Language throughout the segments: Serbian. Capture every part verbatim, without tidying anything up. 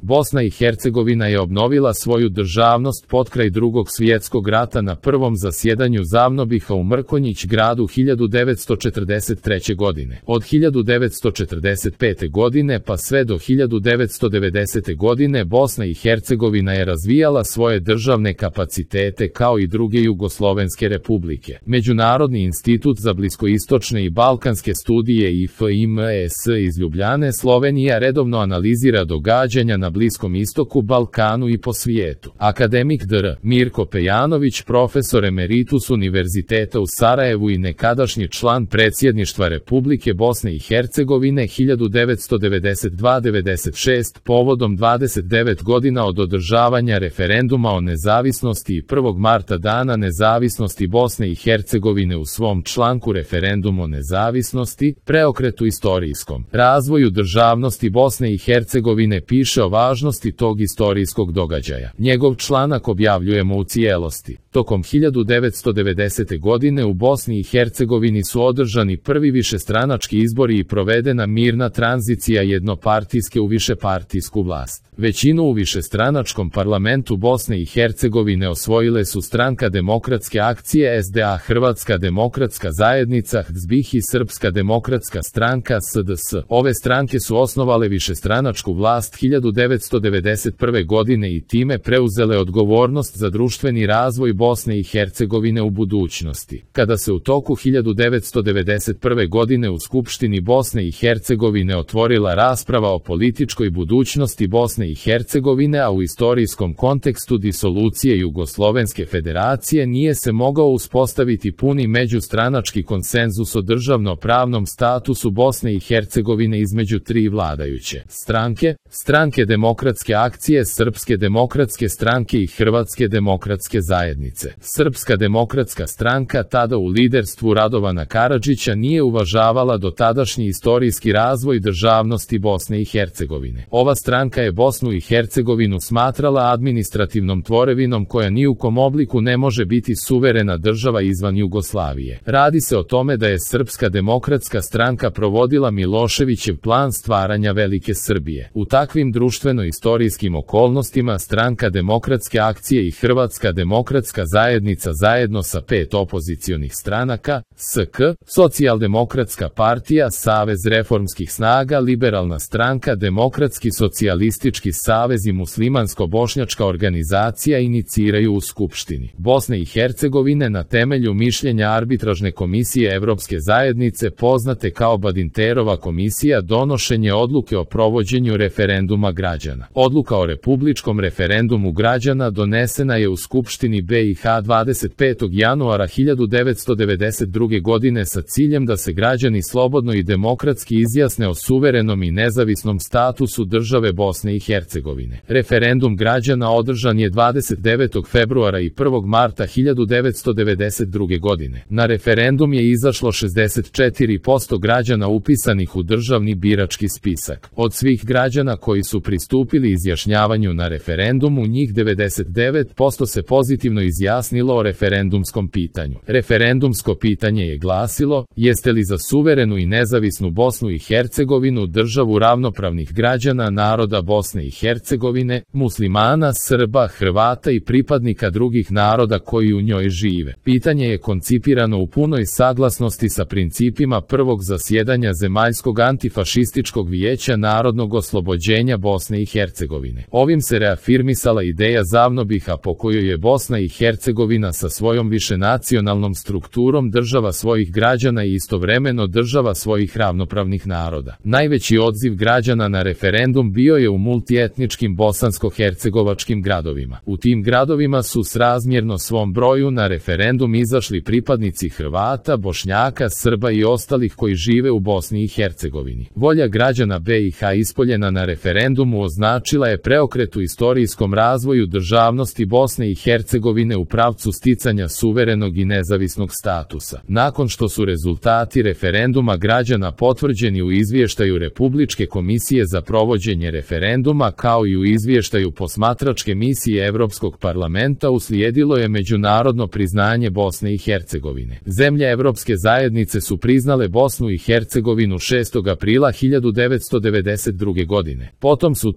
Bosna i Hercegovina je obnovila svoju državnost potkraj Drugog svjetskog rata na prvom zasjedanju Zavnobiha u Mrkonjić gradu hiljadu devetsto četrdeset treće. godine. Od hiljadu devetsto četrdeset pete. godine pa sve do hiljadu devetsto devedesete. godine Bosna i Hercegovina je razvijala svoje državne kapacitete kao i druge jugoslovenske republike. Međunarodni institut za bliskoistočne i balkanske studije I F I M E S iz Ljubljane, Slovenija redovno analizira događanja na Bliskom istoku, Balkanu i po svijetu. Akademik dr Mirko Pejanović, profesor emeritus Univerziteta u Sarajevu i nekadašnji član predsjedništva Republike Bosne i Hercegovine hiljadu devetsto devedeset dva do devedeset šeste. povodom dvadeset devet godina od održavanja referenduma o nezavisnosti i prvog marta dana nezavisnosti Bosne i Hercegovine u svom članku Referendum o nezavisnosti, preokretu istorijskom razvoju državnosti Bosne i Hercegovine piše o važnosti tog istorijskog događaja. Njegov članak objavljujemo u cijelosti. Tokom hiljadu devetsto devedesete. godine u Bosni i Hercegovini su održani prvi višestranački izbori i provedena mirna tranzicija jednopartijske u višepartijsku vlast. Većinu u višestranačkom parlamentu Bosne i Hercegovine osvojile su Stranka demokratske akcije S D A, Hrvatska demokratska zajednica H D Z B I H i Srpska demokratska stranka S D S. Ove stranke su osnovale višestranačku vlast hiljadu devetsto devedeset prve. godine i time preuzele odgovornost za društveni razvoj Bosne i Hercegovine u budućnosti. Kada se u toku hiljadu devetsto devedeset prve. godine u Skupštini Bosne i Hercegovine otvorila rasprava o političkoj budućnosti Bosne i Hercegovine, a u istorijskom kontekstu disolucije Jugoslovenske federacije nije se mogao uspostaviti puni međustranački konsenzus o državno-pravnom statusu Bosne i Hercegovine između tri vladajuće stranke, Stranke demokratske akcije, Srpske demokratske stranke i Hrvatske demokratske zajednice. Srpska demokratska stranka, tada u liderstvu Radovana Karadžića, nije uvažavala dotadašnji istorijski razvoj državnosti Bosne i Hercegovine. Ova stranka je Bosnu i Hercegovinu smatrala administrativnom tvorevinom koja ni u kom obliku ne može biti suverena država izvan Jugoslavije. Radi se o tome da je Srpska demokratska stranka provodila Miloševićev plan stvaranja Velike Srbije. U takvim društveno-istorijskim okolnostima Stranka demokratske akcije i Hrvatska demokratska zajednica zajedno sa pet opozicionih stranaka, S K, Socijaldemokratska partija, Savez reformskih snaga, Liberalna stranka, Demokratski socijalistički savez i Muslimansko-bošnjačka organizacija iniciraju u Skupštini Bosne i Hercegovine na temelju mišljenja Arbitražne komisije Evropske zajednice poznate kao Badinterova komisija donošenje odluke o provođenju referenduma građana. Odluka o republičkom referendumu građana donesena je u Skupštini B i H dvadeset petog januara hiljadu devetsto devedeset druge. godine sa ciljem da se građani slobodno i demokratski izjasne o suverenom i nezavisnom statusu države Bosne i Hercegovine. Referendum građana održan je dvadeset devetog februara i prvog marta hiljadu devetsto devedeset druge. godine. Na referendum je izašlo šezdeset četiri posto građana upisanih u državni birački spisak. Od svih građana koji su pristupili izjašnjavanju na referendumu, njih devedeset devet posto se pozitivno izjasnilo o referendumskom pitanju. Referendumsko pitanje je glasilo: jeste li za suverenu i nezavisnu Bosnu i Hercegovinu, državu ravnopravnih građana naroda Bosne i Hercegovine, muslimana, Srba, Hrvata i pripadnika drugih naroda koji u njoj žive. Pitanje je koncipirano u punoj saglasnosti sa principima prvog zasjedanja Zemaljskog antifašističkog vijeća narodnog oslobođenja Bosne i Hercegovine. Ovim se reafirmisala ideja Zavnobiha po kojoj je Bosna i Hercegovina sa svojom višenacionalnom strukturom država svojih građana i istovremeno država svojih ravnopravnih naroda. Najveći odziv građana na referendum bio je u multietničkim bosansko-hercegovačkim gradovima. U tim gradovima su srazmjerno svom broju na referendum izašli pripadnici Hrvata, Bošnjaka, Srba i ostalih koji žive u Bosni i Hercegovini. Volja građana B i H ispoljena na referendumu označila je preokret u istorijskom razvoju državnosti Bosne i Hercegovine u pravcu sticanja suverenog i nezavisnog statusa. Nakon što su rezultati referenduma građana potvrđeni u izvještaju Republičke komisije za provođenje referenduma kao i u izvještaju posmatračke misije Evropskog parlamenta, uslijedilo je međunarodno priznanje Bosne i Hercegovine. Zemlje Evropske zajednice su priznale Bosnu i Hercegovinu šestog aprila hiljadu devetsto devedeset druge. godine. Potom su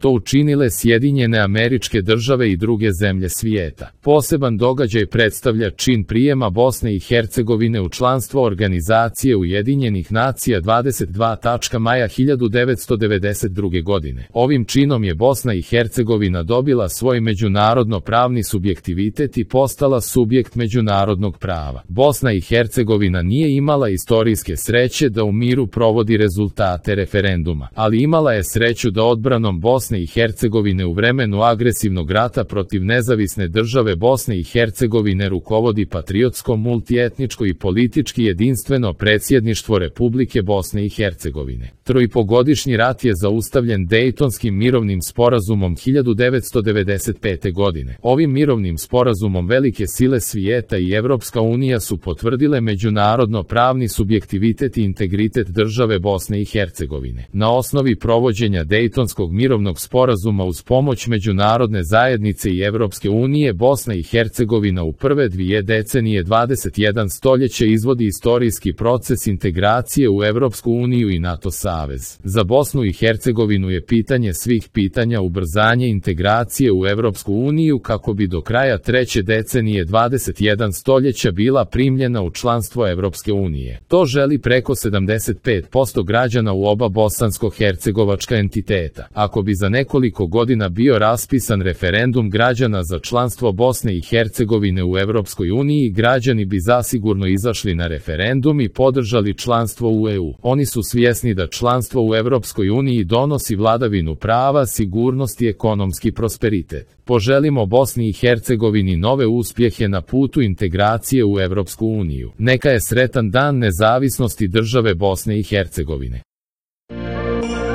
to učinile Sjedinjene Američke Države i druge zemlje svijeta. Poseban događaj predstavlja čin prijema Bosne i Hercegovine u članstvo Organizacije Ujedinjenih nacija dvadeset dva maja hiljadu devetsto devedeset druge. godine. Ovim činom je Bosna i Hercegovina dobila svoj međunarodno pravni subjektivitet i postala subjekt međunarodnog prava. Bosna i Hercegovina nije imala istorijske sreće da u miru provodi rezultate referenduma, ali imala je sreću da odbranom Bosne i Hercegovine u vremenu agresivnog rata protiv nezavisne države Bosne i Hercegovine rukovodi patriotsko, multietničko i politički jedinstveno predsjedništvo Republike Bosne i Hercegovine. Troipogodišnji rat je zaustavljen Dejtonskim mirovnim sporazumom hiljadu devetsto devedeset pete. godine. Ovim mirovnim sporazumom velike sile svijeta i Evropska unija su potvrdile međunarodno pravni subjektivitet i integritet države Bosne i Hercegovine. Na osnovi provođenja Dejtonskog mirovnog sporazuma uz pomoć međunarodne zajednice i Evropske unije, Bosna i Hercegovina u prve dvije decenije dvadeset jedno stoljeće izvodi istorijski proces integracije u Evropsku uniju i NATO savez. Za Bosnu i Hercegovinu je pitanje svih pitanja ubrzanje integracije u Evropsku uniju kako bi do kraja treće decenije dvadeset jedno stoljeća bila primljena u članstvo Evropske unije. To želi preko sedamdeset pet posto građana u oba bosansko-hercegovačka entiteta. Ako bi za nekoliko godina bio raspisan referendum građana za članstvo Bosne i Hercegovine u Evropskoj uniji, građani bi zasigurno izašli na referendum i podržali članstvo u E U. Oni su svjesni da članstvo u Evropskoj uniji donosi vladavinu prava, sigurnost i ekonomski prosperitet. Poželimo Bosni i Hercegovini nove uspjehe na putu integracije u Evropsku uniju. Neka je sretan dan nezavisnosti države Bosne i Hercegovine.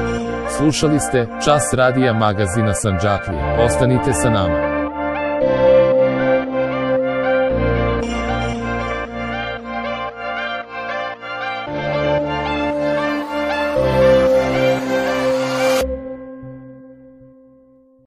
Slušali ste Čas radija magazina Sandžaklija. Ostanite sa nama.